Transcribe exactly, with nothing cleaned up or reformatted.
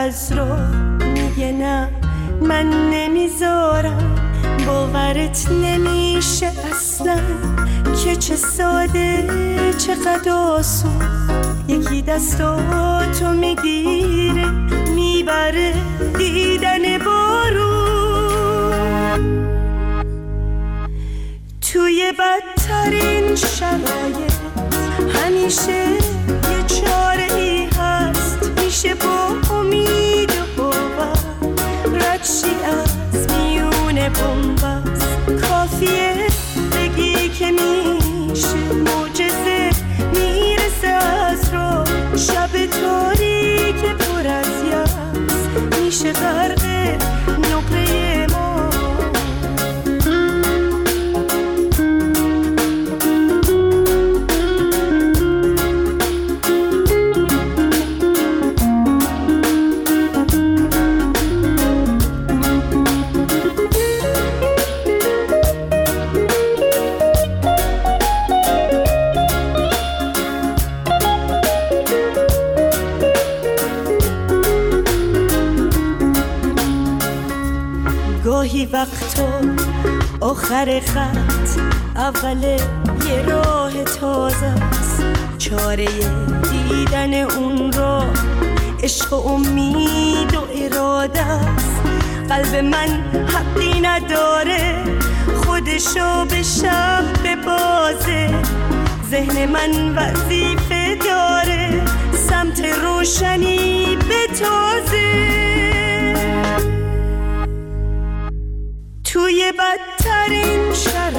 از رو میگه نه من نمیذارم، باورت نمیشه اصلا که چه ساده چقدر آسون یکی دستاتو میگیره میبره دیدن بارون. توی بدترین شرایط همیشه یه چاره ای هست، میشه با امید و باور رد شی از میون بنبست. کافیه بگی که میشه معجزه میرسه از رو، شب تاریک پر از یأس میشه غرق نقره ما. گاهی وقتا آخر خط اول یه راه تازه است، چاره دیدن اون را عشق و امید و اراده است. قلب من حقی نداره خودشو به شب ببازه، ذهن من وظیفه داره سمت روشنی بتازه. توی بدترین شرایط